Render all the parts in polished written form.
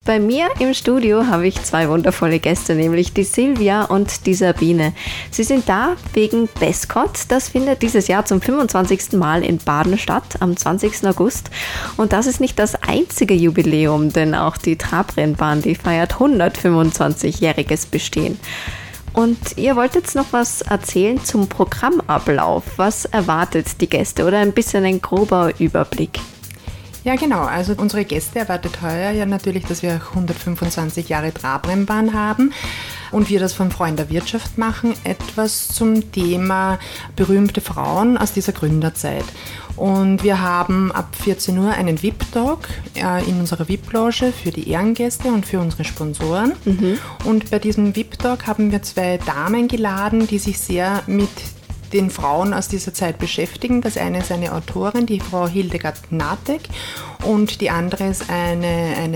bei mir im Studio habe ich zwei wundervolle Gäste, nämlich die Silvia und die Sabine. Sie sind da wegen Bescot. Das findet dieses Jahr zum 25. Mal in Baden statt, am 20. August. Und das ist nicht das einzige Jubiläum, denn auch die Trabrennbahn, die feiert 125-jähriges Bestehen. Und ihr wollt jetzt noch was erzählen zum Programmablauf. Was erwartet die Gäste oder ein bisschen ein grober Überblick? Ja, genau. Also unsere Gäste erwartet heuer ja natürlich, dass wir 125 Jahre Trabrennbahn haben und wir das von Frau in der Wirtschaft machen. Etwas zum Thema berühmte Frauen aus dieser Gründerzeit. Und wir haben ab 14 Uhr einen VIP-Talk in unserer VIP-Loge für die Ehrengäste und für unsere Sponsoren. Und bei diesem VIP-Talk haben wir zwei Damen geladen, die sich sehr mit den Frauen aus dieser Zeit beschäftigen. Das eine ist eine Autorin, die Frau Hildegard Natek, und die andere ist eine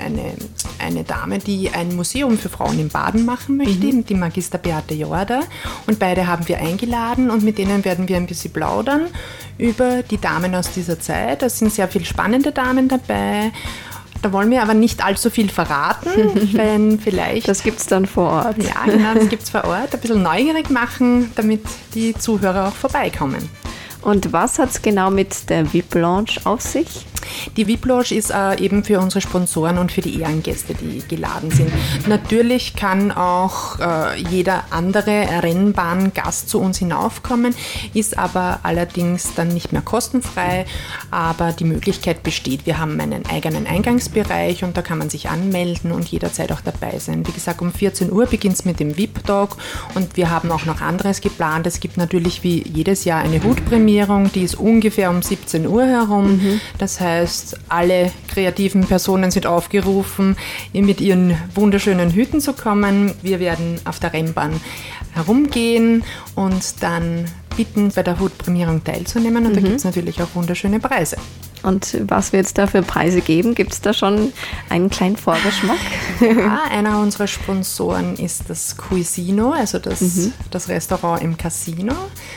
Dame, die ein Museum für Frauen in Baden machen möchte, die Magister Beate Jorda. Und beide haben wir eingeladen und mit denen werden wir ein bisschen plaudern über die Damen aus dieser Zeit. Da sind sehr viele spannende Damen dabei. Da wollen wir aber nicht allzu viel verraten, wenn vielleicht... Das gibt es dann vor Ort. Ja, genau, das gibt es vor Ort. Ein bisschen neugierig machen, damit die Zuhörer auch vorbeikommen. Und was hat es genau mit der VIP-Lounge auf sich? Die VIP-Lounge ist eben für unsere Sponsoren und für die Ehrengäste, die geladen sind. Natürlich kann auch jeder andere Rennbahngast zu uns hinaufkommen, ist aber allerdings dann nicht mehr kostenfrei, aber die Möglichkeit besteht. Wir haben einen eigenen Eingangsbereich und da kann man sich anmelden und jederzeit auch dabei sein. Wie gesagt, um 14 Uhr beginnt es mit dem VIP-Talk und wir haben auch noch anderes geplant. Es gibt natürlich wie jedes Jahr eine Hutprämierung, die ist ungefähr um 17 Uhr herum. Das heißt, alle kreativen Personen sind aufgerufen, mit ihren wunderschönen Hüten zu kommen. Wir werden auf der Rennbahn herumgehen und dann bitten, bei der Hutprämierung teilzunehmen. Und da gibt es natürlich auch wunderschöne Preise. Und was wird es da für Preise geben? Gibt es da schon einen kleinen Vorgeschmack? Ja, einer unserer Sponsoren ist das Cuisino, also das Restaurant im Casino.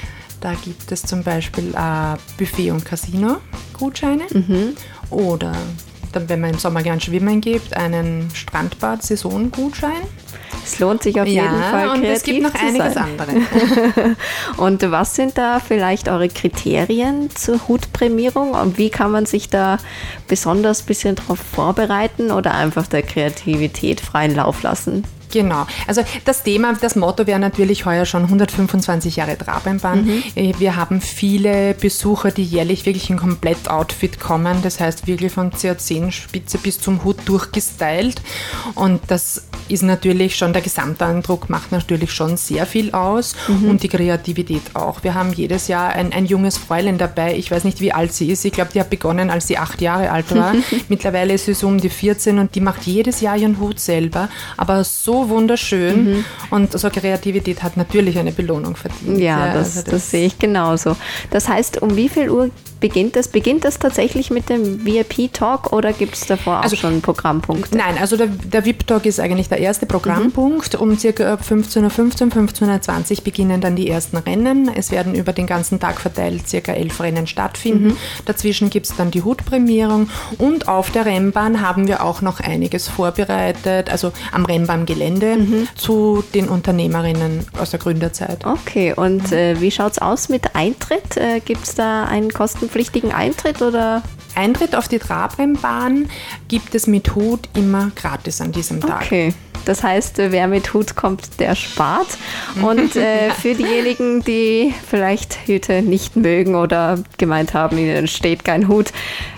Da gibt es zum Beispiel Buffet- und Casino-Gutscheine oder dann, wenn man im Sommer gern schwimmen geht, einen Strandbad-Saison-Gutschein. Es lohnt sich auf jeden Fall, und es gibt noch einiges andere. Und was sind da vielleicht eure Kriterien zur Hutprämierung und wie kann man sich da besonders ein bisschen drauf vorbereiten oder einfach der Kreativität freien Lauf lassen? Genau, also das Motto wäre natürlich heuer schon 125 Jahre Trabrennbahn. Wir haben viele Besucher, die jährlich wirklich in Komplett-Outfit kommen, das heißt wirklich von CA10-Spitze bis zum Hut durchgestylt und das ist natürlich schon, der Gesamteindruck macht natürlich schon sehr viel aus und die Kreativität auch. Wir haben jedes Jahr ein junges Fräulein dabei, ich weiß nicht, wie alt sie ist, ich glaube, die hat begonnen, als sie 8 Jahre alt war. Mittlerweile ist sie so um die 14 und die macht jedes Jahr ihren Hut selber, aber so wunderschön und so Kreativität hat natürlich eine Belohnung verdient. Ja, das sehe ich genauso. Das heißt, um wie viel Uhr beginnt das? Beginnt das tatsächlich mit dem VIP-Talk oder gibt es davor auch schon Programmpunkte? Nein, also der VIP-Talk ist eigentlich der erste Programmpunkt. Um circa 15.15 Uhr, 15.20 Uhr beginnen dann die ersten Rennen. Es werden über den ganzen Tag verteilt circa 11 Rennen stattfinden. Dazwischen gibt es dann die Hutprämierung und auf der Rennbahn haben wir auch noch einiges vorbereitet, also am Rennbahngelände zu den Unternehmerinnen aus der Gründerzeit. Okay, und wie schaut es aus mit Eintritt? Gibt es da einen kostenpflichtigen Eintritt oder? Eintritt auf die Trabrennbahn gibt es mit Hut immer gratis an diesem Tag. Okay. Das heißt, wer mit Hut kommt, der spart. Und für diejenigen, die vielleicht Hüte nicht mögen oder gemeint haben, ihnen steht kein Hut,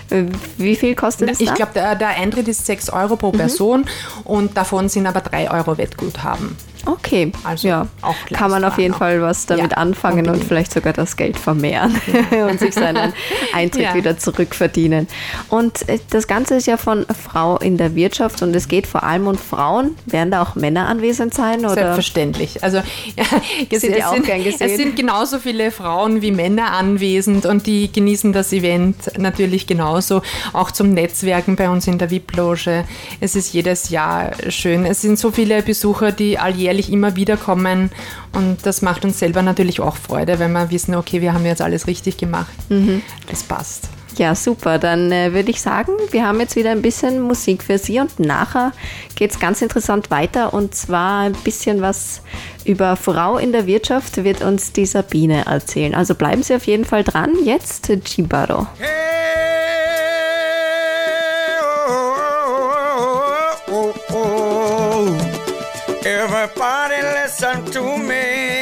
wie viel kostet es da? Ich glaube, der Eintritt ist 6 Euro pro Person und davon sind aber 3 Euro Wettguthaben. Okay, also ja, auch kann man auf jeden Fall was damit anfangen unbedingt. Und vielleicht sogar das Geld vermehren und sich seinen Eintritt wieder zurückverdienen. Und das Ganze ist ja von Frau in der Wirtschaft und es geht vor allem um Frauen. Werden da auch Männer anwesend sein? Oder? Selbstverständlich. Also es sind genauso viele Frauen wie Männer anwesend und die genießen das Event natürlich genauso. Auch zum Netzwerken bei uns in der VIP-Loge. Es ist jedes Jahr schön. Es sind so viele Besucher, die alljährlich immer wieder kommen und das macht uns selber natürlich auch Freude, wenn wir wissen, okay, wir haben jetzt alles richtig gemacht. Das passt. Ja, super. Dann würde ich sagen, wir haben jetzt wieder ein bisschen Musik für Sie und nachher geht es ganz interessant weiter und zwar ein bisschen was über Frau in der Wirtschaft wird uns die Sabine erzählen. Also bleiben Sie auf jeden Fall dran. Jetzt Jibaro. Hey, oh, oh, oh, oh. Everybody listen to me.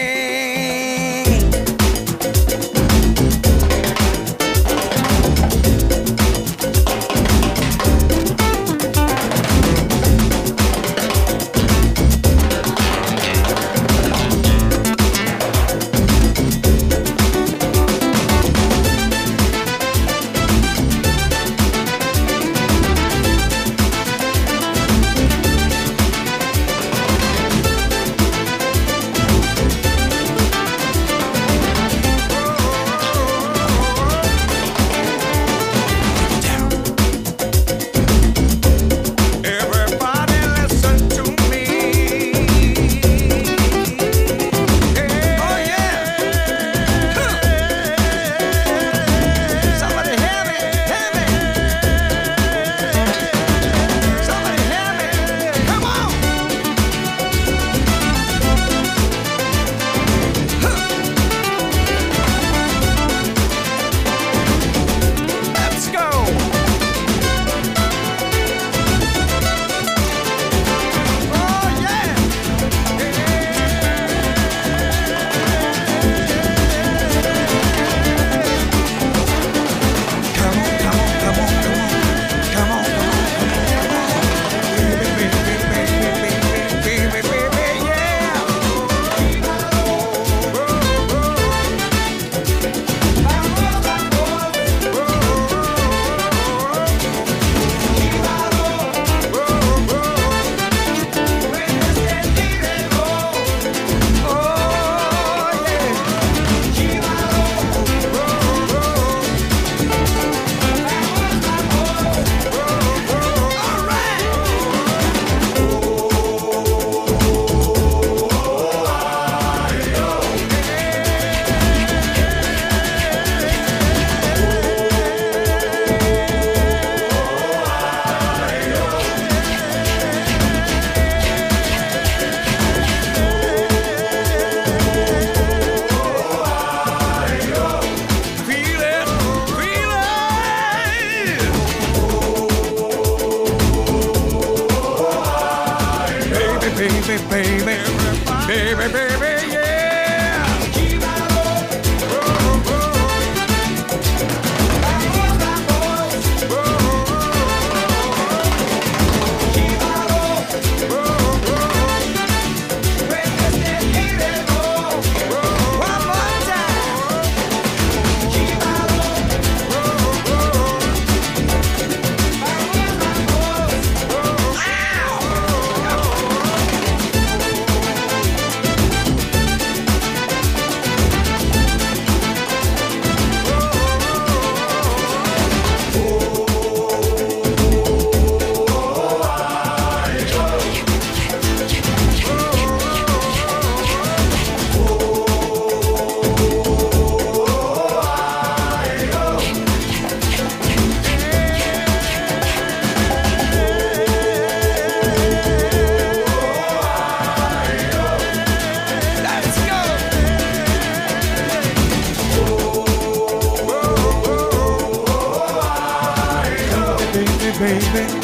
Baby.